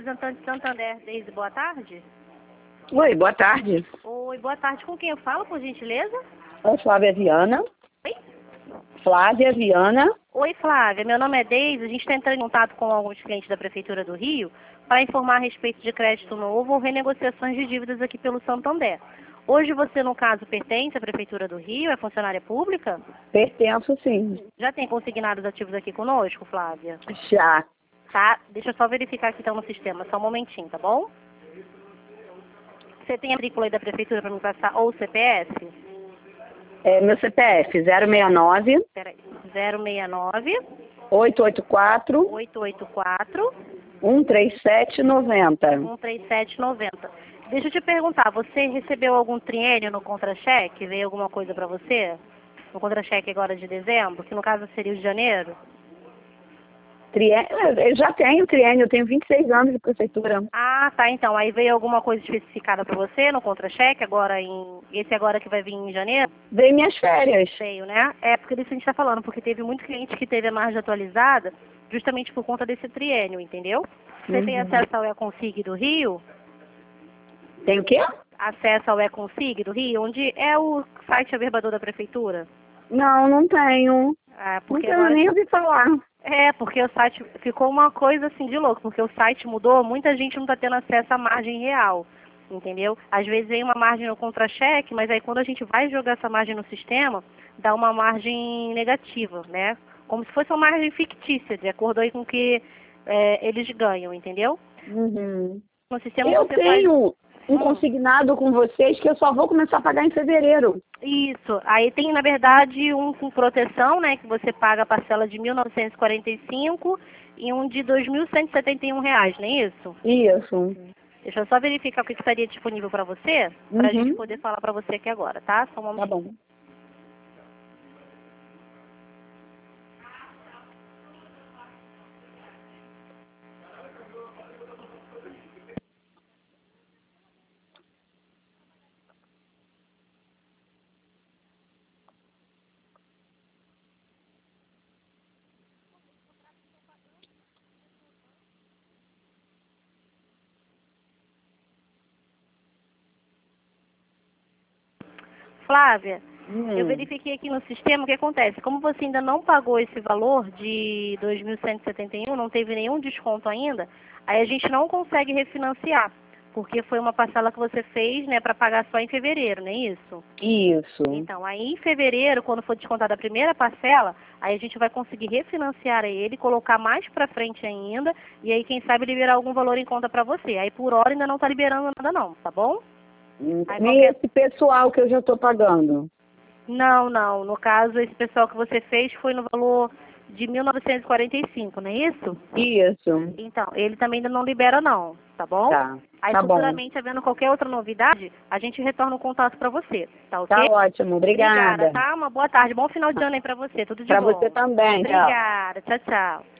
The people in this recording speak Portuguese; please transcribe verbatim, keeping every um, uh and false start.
representante Santander, Deise, boa tarde. Oi, boa tarde. Oi, boa tarde. Com quem eu falo, por gentileza? Oi, Flávia Viana. Oi? Flávia Viana. Oi, Flávia. Meu nome é Deise. A gente está entrando em contato com alguns clientes da Prefeitura do Rio para informar a respeito de crédito novo ou renegociações de dívidas aqui pelo Santander. Hoje você, no caso, pertence à Prefeitura do Rio? É funcionária pública? Pertenço, sim. Já tem consignados ativos aqui conosco, Flávia? Já. Tá, deixa eu só verificar aqui então no sistema, só um momentinho, tá bom? Você tem a matrícula aí da prefeitura para me passar, ou o C P F? É, meu C P F, zero seis nove, Peraí, zero seis nove, oito oito quatro, oito oito quatro, um três sete nove zero. um três sete nove zero. Deixa eu te perguntar, você recebeu algum triênio no contra-cheque? Veio alguma coisa para você? No contra-cheque agora de dezembro, que no caso seria o de janeiro? Triênio, eu já tenho triênio, eu tenho vinte e seis anos de prefeitura. Ah, tá, então. Aí veio alguma coisa especificada para você no contra-cheque, agora em... Esse agora que vai vir em janeiro? Veio minhas férias. Veio, né? É porque disso a gente está falando, porque teve muito cliente que teve a margem atualizada justamente por conta desse triênio, entendeu? Você Uhum. tem acesso ao E-Consig do Rio? Tem o quê? Acesso ao E-Consig do Rio, onde é o site averbador da prefeitura? Não, não tenho. Ah, Não porque tenho agora... nem ouvi falar. É, porque o site ficou uma coisa assim de louco, porque o site mudou, muita gente não está tendo acesso à margem real, entendeu? Às vezes vem uma margem no contra-cheque, mas aí quando a gente vai jogar essa margem no sistema, dá uma margem negativa, né? Como se fosse uma margem fictícia, de acordo aí com o que é, eles ganham, entendeu? Uhum. No sistema Eu você faz... tenho um Hum. consignado com vocês que eu só vou começar a pagar em fevereiro. Isso. Aí tem, na verdade, um com proteção, né, que você paga a parcela de mil novecentos e quarenta e cinco e um de dois mil cento e setenta e um reais, não é isso? Isso. Deixa eu só verificar o que estaria disponível para você, para a gente Uhum. poder falar para você aqui agora, tá? Só um Tá momentinho. bom. Flávia, Hum. eu verifiquei aqui no sistema o que acontece. Como você ainda não pagou esse valor de dois mil cento e setenta e um, não teve nenhum desconto ainda, aí a gente não consegue refinanciar, porque foi uma parcela que você fez, né, para pagar só em fevereiro, não é isso? Isso. Então, aí em fevereiro, quando for descontada a primeira parcela, aí a gente vai conseguir refinanciar ele, colocar mais para frente ainda, e aí quem sabe liberar algum valor em conta para você. Aí por hora ainda não está liberando nada não, tá bom? Aí Nem qualquer... esse pessoal que eu já estou pagando. Não, não. No caso, esse pessoal que você fez foi no valor de mil novecentos e quarenta e cinco, não é isso? Isso. Então, ele também ainda não libera não, tá bom? Tá. Aí Tá bom. futuramente, havendo qualquer outra novidade, a gente retorna o contato para você, tá ok? Tá ótimo. Obrigada. Obrigada, tá? Uma boa tarde, bom final de ano aí pra você, tudo de Para bom. você também. Tchau. Obrigada, tchau, tchau.